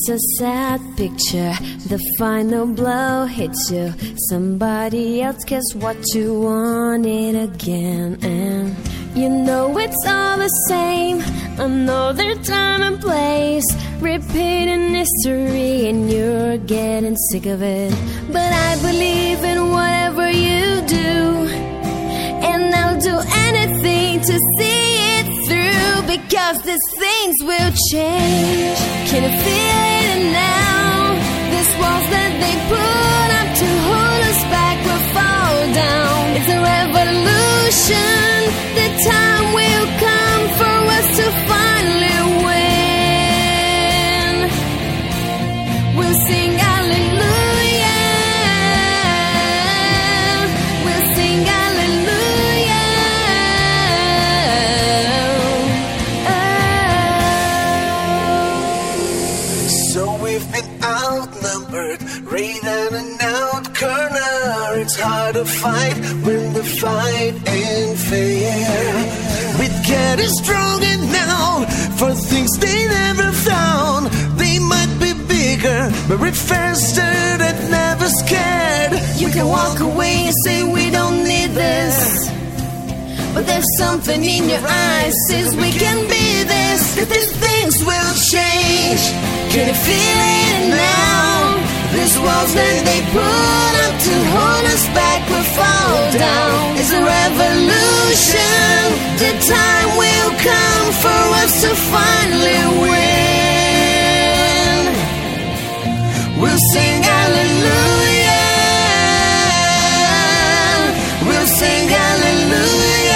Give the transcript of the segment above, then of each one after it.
It's a sad picture, the final blow hits you. Somebody else gets what you wanted again. And you know it's all the same, another time and place, repeating history, and you're getting sick of it. But I believe in whatever you do, and I'll do anything to see it through, because these things will change. Can you feel it now? These walls that they put up to hold us back will fall down. It's a revolution. The time will come for us to finally win. We'll sing hallelujah. We'll sing hallelujah. Oh. So we've been outnumbered, rain and an out corner. It's hard to fight when the fight ain't fair. We're getting stronger now for things they never found. They might be bigger, but we're faster and never scared. You can walk away and say we don't need this, but there's something in your eyes says we can be this. That these things will change. Can you feel it now? These walls that they put up to hold us back will fall down. It's a revolution. The time will come for us to finally win. We'll sing hallelujah. We'll sing hallelujah.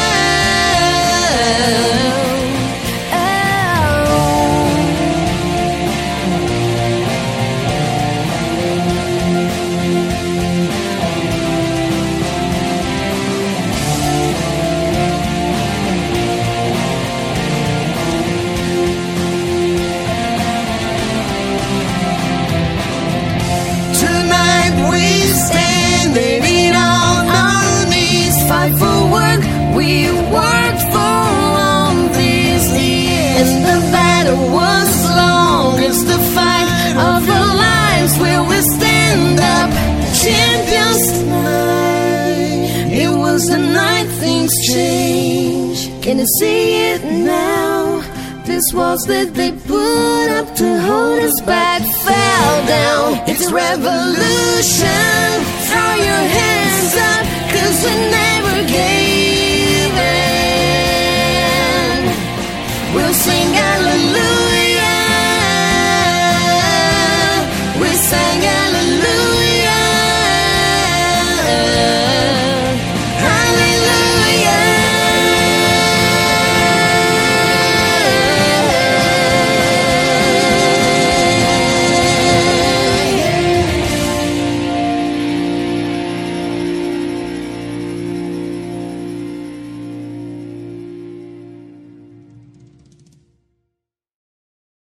The night things change. Can you see it now? These walls that they put up to hold us back fell down. It's a revolution. Throw your hands up.